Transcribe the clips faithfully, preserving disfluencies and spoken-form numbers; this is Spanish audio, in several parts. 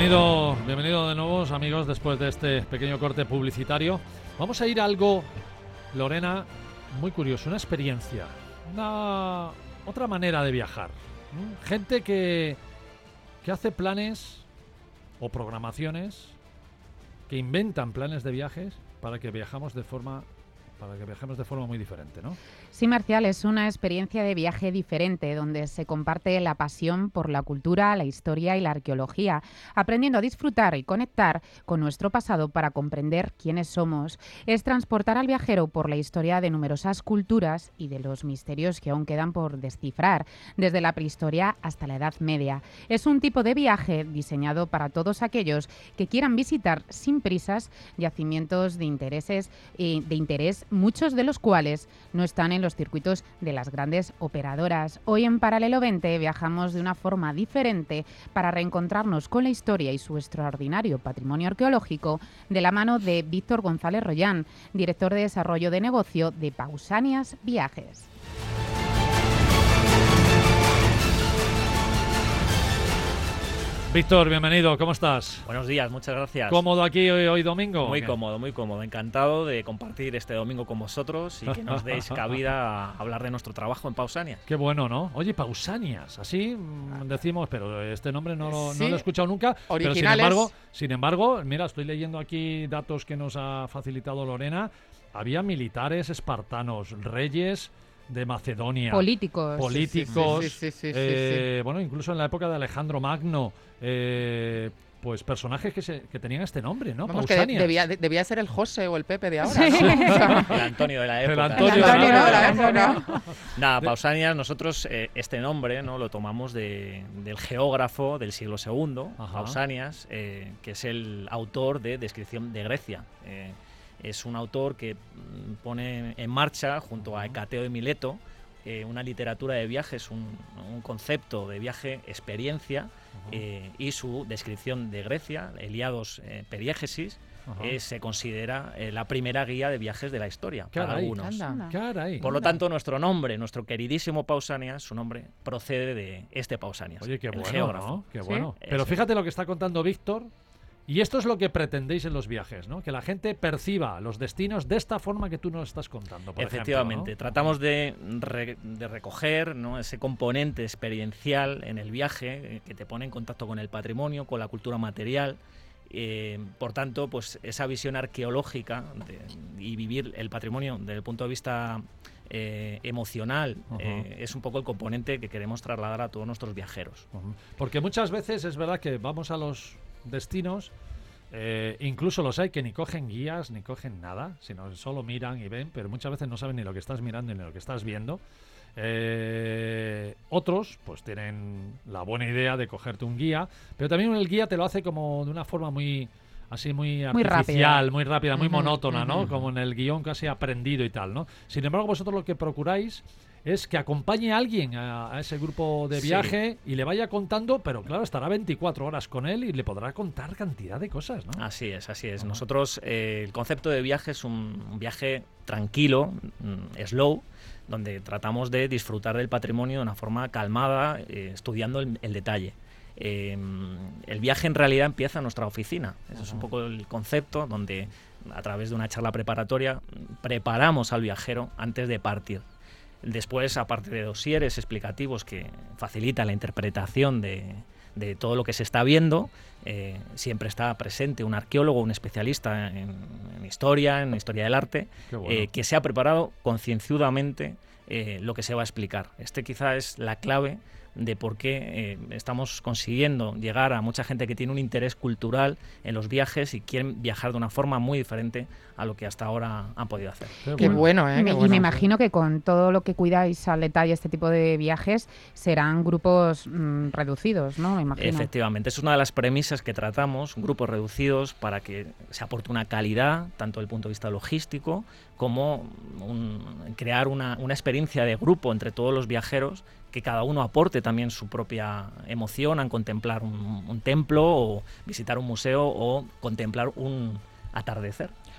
Bienvenido, bienvenido de nuevo, amigos, después de este pequeño corte publicitario. Vamos a ir a algo, Lorena, muy curioso, una experiencia, una otra manera de viajar. ¿Mm? Gente que, que hace planes o programaciones, que inventan planes de viajes para que viajamos de forma, para que viajemos de forma muy diferente, ¿no? Sí, Marcial, es una experiencia de viaje diferente donde se comparte la pasión por la cultura, la historia y la arqueología, aprendiendo a disfrutar y conectar con nuestro pasado para comprender quiénes somos. Es transportar al viajero por la historia de numerosas culturas y de los misterios que aún quedan por descifrar, desde la prehistoria hasta la Edad Media. Es un tipo de viaje diseñado para todos aquellos que quieran visitar sin prisas yacimientos de intereses eh, de interés, muchos de los cuales no están en los circuitos de las grandes operadoras. Hoy en Paralelo veinte viajamos de una forma diferente para reencontrarnos con la historia y su extraordinario patrimonio arqueológico de la mano de Víctor González Royán, director de desarrollo de negocio de Pausanias Viajes. Víctor, bienvenido, ¿cómo estás? Buenos días, muchas gracias. ¿Cómodo aquí hoy, hoy domingo? Muy cómodo, muy cómodo. Encantado de compartir este domingo con vosotros y que nos deis cabida a hablar de nuestro trabajo en Pausanias. Qué bueno, ¿no? Oye, Pausanias, así mmm, decimos, pero este nombre no lo, sí, no lo he escuchado nunca. Originales. Pero sin embargo, sin embargo, mira, estoy leyendo aquí datos que nos ha facilitado Lorena. Había militares espartanos, reyes de Macedonia. Políticos. Políticos. Sí, sí, sí, sí, sí, eh, sí, sí. Bueno, incluso en la época de Alejandro Magno. Eh, pues personajes que, se, que tenían este nombre, ¿no? Vamos, que de, debía, de, debía ser el José o el Pepe de ahora, sí. ¿no? O sea, El Antonio de la época. El Antonio, el Antonio de de la época. Nada, Pausanias, nosotros eh, este nombre no lo tomamos de, del geógrafo del siglo segundo, Ajá. Pausanias, eh, que es el autor de Descripción de Grecia. Eh, es un autor que mm, pone en marcha, junto a Hecateo de Mileto, eh, una literatura de viajes, un, un concepto de viaje, experiencia, eh, y su descripción de Grecia, Eliados eh, Periégesis, eh, se considera eh, la primera guía de viajes de la historia. Caray, para algunos. anda. Caray. Por lo tanto, nuestro nombre, nuestro queridísimo Pausanias, su nombre procede de este Pausanias. Oye, qué el bueno, geógrafo. ¿no? Qué ¿Sí? bueno. Pero Eso. fíjate lo que está contando Víctor. Y esto es lo que pretendéis en los viajes, ¿no? Que la gente perciba los destinos de esta forma que tú nos estás contando, por Efectivamente, ejemplo, ¿no? tratamos de, re, de recoger, ¿no?, ese componente experiencial en el viaje eh, que te pone en contacto con el patrimonio, con la cultura material. Eh, por tanto, pues esa visión arqueológica de, y vivir el patrimonio desde el punto de vista eh, emocional uh-huh. eh, es un poco el componente que queremos trasladar a todos nuestros viajeros. Uh-huh. Porque muchas veces es verdad que vamos a los destinos, eh, incluso los hay que ni cogen guías ni cogen nada, sino solo miran y ven, pero muchas veces no saben ni lo que estás mirando ni lo que estás viendo. Eh, otros pues tienen la buena idea de cogerte un guía, pero también el guía te lo hace como de una forma muy así muy artificial, muy rápida, muy, rápida, muy uh-huh, monótona, uh-huh. ¿no? Como en el guión casi aprendido y tal, ¿no? Sin embargo, vosotros lo que procuráis es que acompañe a alguien a, a ese grupo de viaje, sí, y le vaya contando, pero claro, estará veinticuatro horas con él y le podrá contar cantidad de cosas, ¿no? Así es, así es. Uh-huh. Nosotros, eh, el concepto de viaje es un, un viaje tranquilo, mm, slow, donde tratamos de disfrutar del patrimonio de una forma calmada, eh, estudiando el, el detalle. Eh, el viaje en realidad empieza en nuestra oficina. Ese uh-huh. es un poco el concepto, donde a través de una charla preparatoria preparamos al viajero antes de partir. Después, aparte de dosieres explicativos que facilitan la interpretación de, de todo lo que se está viendo, eh, siempre está presente un arqueólogo, un especialista en, en historia, en historia del arte, bueno. eh, que se ha preparado concienzudamente eh, lo que se va a explicar. Este quizá es la clave de por qué eh, estamos consiguiendo llegar a mucha gente que tiene un interés cultural en los viajes y quieren viajar de una forma muy diferente a lo que hasta ahora han podido hacer. Qué, Qué bueno, bueno, ¿eh? Qué me, bueno. Y me imagino que con todo lo que cuidáis al detalle este tipo de viajes serán grupos mmm, reducidos, ¿no? Me imagino. Efectivamente, es una de las premisas que tratamos, grupos reducidos, para que se aporte una calidad, tanto desde el punto de vista logístico, como un, crear una, una experiencia de grupo entre todos los viajeros, que cada uno aporte también su propia emoción al contemplar un, un templo o visitar un museo o contemplar un atardecer.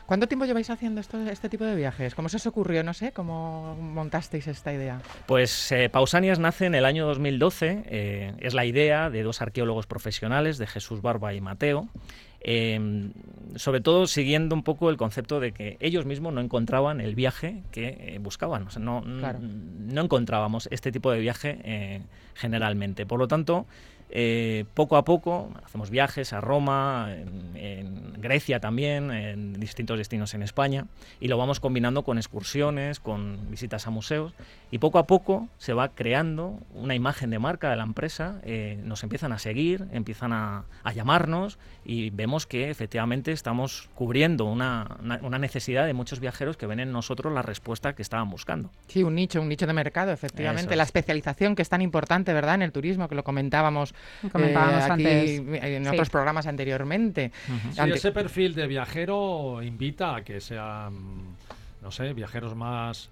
¿Cuánto tiempo lleváis haciendo esto, este tipo de viajes? ¿Cómo se os ocurrió? No sé, ¿cómo montasteis esta idea? Pues eh, Pausanias nace en el año dos mil doce, eh, es la idea de dos arqueólogos profesionales, de Jesús Barba y Mateo, eh, sobre todo siguiendo un poco el concepto de que ellos mismos no encontraban el viaje que eh, buscaban, o sea, no, Claro. no encontrábamos este tipo de viaje eh, generalmente. Por lo tanto, Eh, poco a poco hacemos viajes a Roma, en, en Grecia también, en distintos destinos en España, y lo vamos combinando con excursiones, con visitas a museos, y poco a poco se va creando una imagen de marca de la empresa, eh, nos empiezan a seguir, empiezan a, a llamarnos, y vemos que efectivamente estamos cubriendo una, una, una necesidad de muchos viajeros que ven en nosotros la respuesta que estaban buscando. Sí, un nicho, un nicho de mercado, efectivamente. Eso La es. especialización que es tan importante, ¿verdad?, en el turismo, que lo comentábamos Comentábamos eh, aquí antes. en Sí. otros programas anteriormente. Uh-huh. Sí, Ante- ese perfil de viajero invita a que sean, no sé, viajeros más,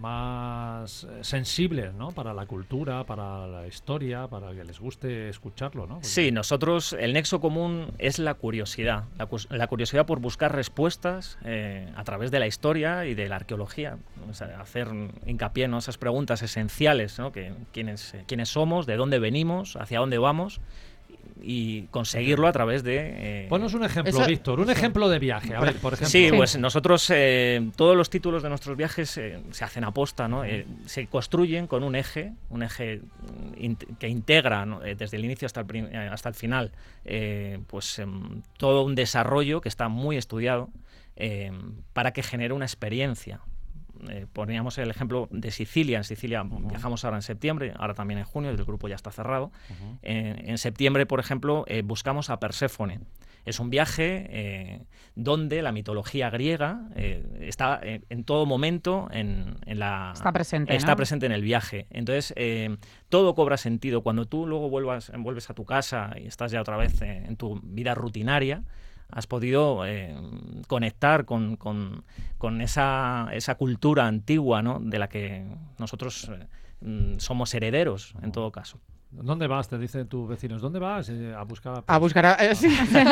más eh, sensibles, ¿no? Para la cultura, para la historia, para que les guste escucharlo, ¿no? Porque- Sí, nosotros, el nexo común es la curiosidad, la, cus- la curiosidad por buscar respuestas eh, a través de la historia y de la arqueología, o sea, hacer hincapié en esas preguntas esenciales, ¿no? Que, quiénes, eh, quiénes somos, de dónde venimos, hacia dónde vamos, y conseguirlo a través de... eh, Ponos un ejemplo, Eso- Víctor, un ejemplo de viaje. A ver, por ejemplo. Sí, Sí. pues nosotros, eh, todos los títulos de nuestros viajes eh, se hacen aposta, ¿no? Eh, se construyen con un eje, un eje mm, int- que integra, ¿no? Eh, desde el inicio hasta el, prim- eh, hasta el final, eh, pues em, todo un desarrollo que está muy estudiado eh, para que genere una experiencia. Eh, poníamos el ejemplo de Sicilia. En Sicilia viajamos ahora en septiembre, ahora también en junio, el grupo ya está cerrado. Ujú. En, en septiembre, por ejemplo, eh, buscamos a Perséfone. Es un viaje eh, donde la mitología griega eh, está eh, en todo momento en, en la... Está presente, Está ¿no? presente en el viaje. Entonces, eh, todo cobra sentido. Cuando tú luego vuelvas, vuelves a tu casa y estás ya otra vez eh, en tu vida rutinaria, has podido eh, conectar con, con, con esa, esa cultura antigua, ¿no? De la que nosotros eh, mm, somos herederos, en todo caso. ¿Dónde vas? Te dicen tus vecinos. ¿Dónde vas? Eh, a buscar. A buscar... a- eh, sí.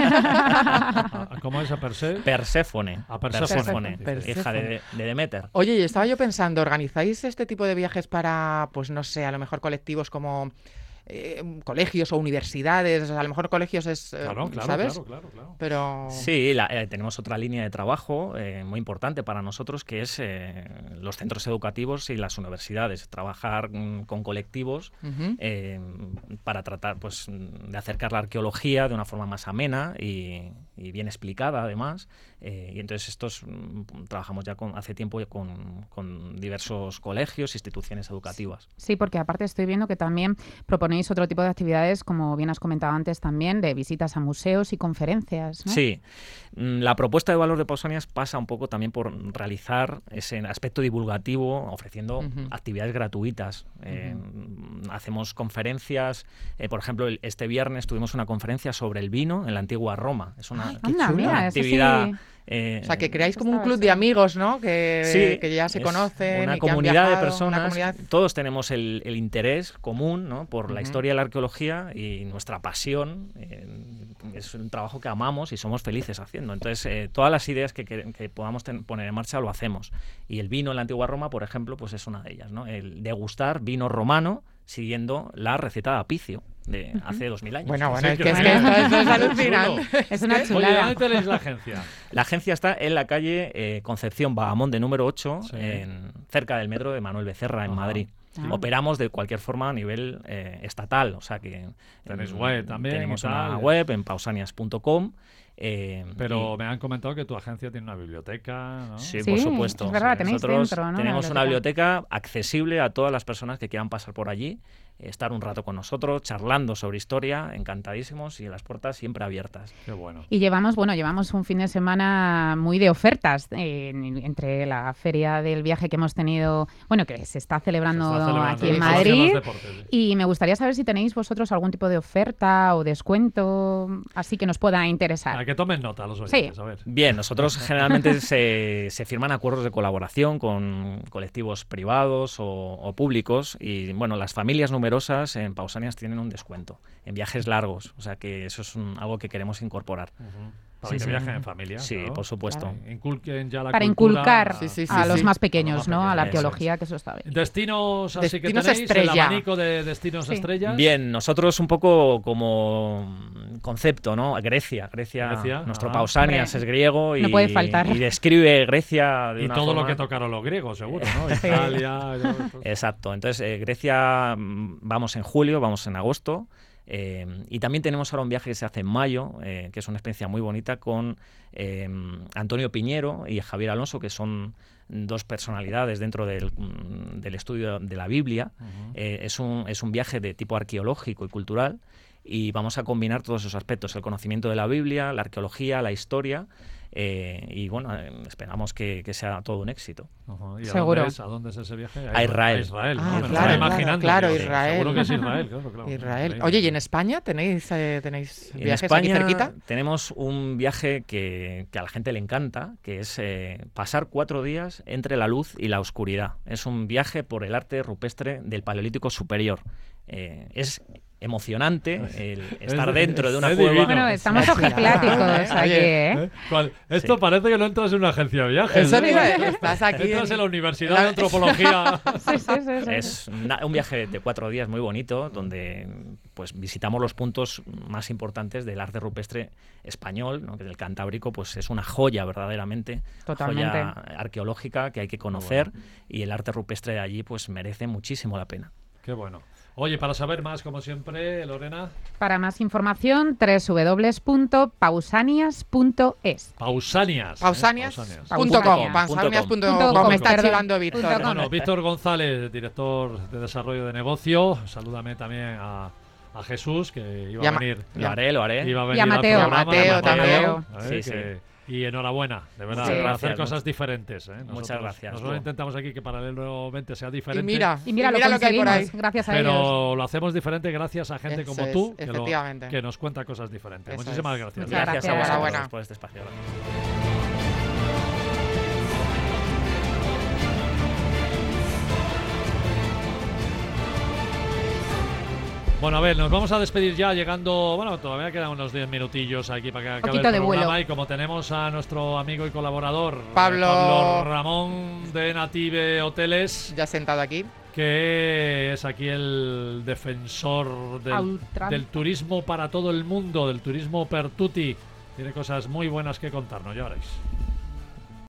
a- a- ¿Cómo es a Perse? Perséfone. A Perséfone. Perséfone. Hija de, de Deméter. Oye, y estaba yo pensando, ¿organizáis este tipo de viajes para, pues no sé, a lo mejor colectivos como eh, colegios o universidades? A lo mejor colegios es, eh, Claro, claro, ¿sabes? claro, claro, claro. Pero... Sí, la- eh, tenemos otra línea de trabajo eh, muy importante para nosotros, que es eh, los centros educativos y las universidades. Trabajar mm, con colectivos Ujú. eh, para tratar, pues, de acercar la arqueología de una forma más amena y, y bien explicada, además. Eh, y entonces estos mm, trabajamos ya con, hace tiempo ya con, con diversos colegios, instituciones educativas. Sí, porque aparte estoy viendo que también proponéis otro tipo de actividades, como bien has comentado antes también, de visitas a museos y conferencias, ¿no? Sí, Mm, la propuesta de valor de Pausanias pasa un poco también por realizar ese aspecto divulgativo, ofreciendo Ujú. actividades gratuitas. Eh, hacemos conferencias, eh, por ejemplo, el- este viernes tuvimos una conferencia sobre el vino en la antigua Roma. Es una, Ay, qué Anda, chulo. mira, una eso actividad... sí. eh, O sea, que creáis como un Está club de chulo. amigos, ¿no? Que, Sí, que ya se es conocen. una y que han comunidad de viajado, una personas, comunidad- todos tenemos el, el interés común, ¿no? Por la Ujú. historia de la arqueología y nuestra pasión. eh, es un trabajo que amamos y somos felices haciendo. Entonces, eh, todas las ideas que, que- que podamos ten- poner en marcha lo hacemos. Y el vino en la antigua Roma, por ejemplo, pues es una de ellas, ¿no? El degustar vino romano siguiendo la receta de Apicio de hace dos mil años. Bueno, bueno, Sí, es que que, es sí. que esto, esto es Chulo. alucinante. Es una Oye, chulada. ¿dónde tenéis la agencia? La agencia está en la calle eh, Concepción Bahamonde número ocho, Sí. en, cerca del metro de Manuel Becerra, en Ajá. Madrid. Ah. Operamos de cualquier forma a nivel eh, estatal, o sea que Tenéis mm, web también tenemos y una tal. web en pausanias punto com. eh, Pero y- me han comentado que tu agencia tiene una biblioteca, ¿no? Sí, Sí, por supuesto. es verdad, tenéis Nosotros dentro, ¿no? tenemos Una una biblioteca accesible a todas las personas que quieran pasar por allí, eh, estar un rato con nosotros, charlando sobre historia, encantadísimos y las puertas siempre abiertas. Qué bueno. Y llevamos, bueno, llevamos un fin de semana muy de ofertas eh, en- entre la feria del viaje que hemos tenido, bueno, que se está celebrando, Se está celebrando aquí en el Palacio de Madrid. los Deportes, sí. Y me gustaría saber si tenéis vosotros algún tipo de oferta o descuento, así que nos pueda interesar. ¿A qué que tomen nota los oyentes. Sí. A ver. Bien, nosotros generalmente se, se firman acuerdos de colaboración con colectivos privados o, o públicos y, bueno, las familias numerosas en Pausanias tienen un descuento en viajes largos, o sea que eso es un, algo que queremos incorporar. Uh-huh. Para Sí, que sí. viajen en familia. Sí, claro. por supuesto. Claro. Inculquen ya la Para cultura inculcar Sí, sí, sí, a sí. los más A pequeños, los ¿no? más A la pequeños, arqueología, que eso está bien. Destinos así Destinos que tenéis, estrella. el abanico de destinos Sí. estrellas. Bien, nosotros un poco como concepto, ¿no? Grecia, Grecia, Grecia, nuestro ajá. Pausanias Hombre, es griego y, no puede faltar. y describe Grecia de Y una todo lo forma- que tocaron los griegos, seguro, ¿no? Italia. yo- todo. Exacto, entonces eh, Grecia mm, vamos en julio, vamos en agosto. Eh, y también tenemos ahora un viaje que se hace en mayo, eh, que es una experiencia muy bonita con eh, Antonio Piñero y Javier Alonso, que son dos personalidades dentro del, mm, del estudio de la Biblia. Ujú. Eh, es, un, es un viaje de tipo arqueológico y cultural y vamos a combinar todos esos aspectos, el conocimiento de la Biblia, la arqueología, la historia. Eh, y bueno, eh, esperamos que, que sea todo un éxito. Ujú. ¿Y a Seguro. dónde es? ¿A dónde es ese viaje? A Israel. A Israel, Ah, ¿no? Me lo claro, estaba claro, imaginando. claro, digo, sí, Israel. Seguro que es Israel, claro, claro. Israel. Increíble. Oye, ¿y en España tenéis, eh, tenéis En viajes España aquí cerquita? tenemos un viaje que, que a la gente le encanta, que es eh, pasar cuatro días entre la luz y la oscuridad. Es un viaje por el arte rupestre del Paleolítico Superior. Eh, es emocionante el estar Es- dentro de una es cueva. divino. Bueno, estamos Sí, ojipláticos claro. aquí, Oye, ¿eh? ¿Eh? ¿Cuál? Esto Sí. parece que no entras en una agencia de viajes. Eso ¿eh? te iba a decir, estás aquí Entras en- en la Universidad la- de Antropología. Sí, sí, sí, sí. Es una- un viaje de cuatro días muy bonito, donde pues visitamos los puntos más importantes del arte rupestre español, ¿no? Que el Cantábrico pues es una joya verdaderamente, Totalmente. joya arqueológica que hay que conocer y el arte rupestre de allí pues merece muchísimo la pena. Qué bueno. Oye, para saber más, como siempre, Lorena, Para más información, doble u doble u doble u punto pausanias punto es. Pausanias. ¿eh? Pausanias Pausanias. punto com. Pausanias. Pausanias punto Punto com. com, Me está perdón. chivando Víctor. Punto com. Bueno, Víctor González, director de desarrollo de negocio. Salúdame también a, a Jesús, que iba Y a a Ma- venir. Lo haré, lo haré. Iba a Y venir a al Mateo. programa, Y a Mateo a también. ¿eh? Sí, Que- Y enhorabuena, de verdad, Sí. por Gracias, hacer cosas muchas- diferentes. ¿eh? Nosotros, muchas gracias. Nosotros intentamos aquí que paralelamente sea Y diferente. mira, Y mira, lo, que hay por ahí. conseguimos, gracias a ellos. Pero lo hacemos diferente gracias a gente Eso como es, tú, que, lo- efectivamente. que nos cuenta cosas diferentes. Eso Muchísimas es. gracias. Muchas Gracias a gracias. vosotros Enhorabuena. por este espacio. Bueno, a ver, nos vamos a despedir ya llegando, bueno, todavía quedan unos diez minutillos aquí para que acabe Poquito el de programa vuelo. y como tenemos a nuestro amigo y colaborador eh, Pablo- Pablo Ramón de Native Hoteles, Ya sentado aquí. que es aquí el defensor del, Ultra. del turismo para todo el mundo, del turismo per tutti. Tiene cosas muy buenas que contarnos, ya veréis.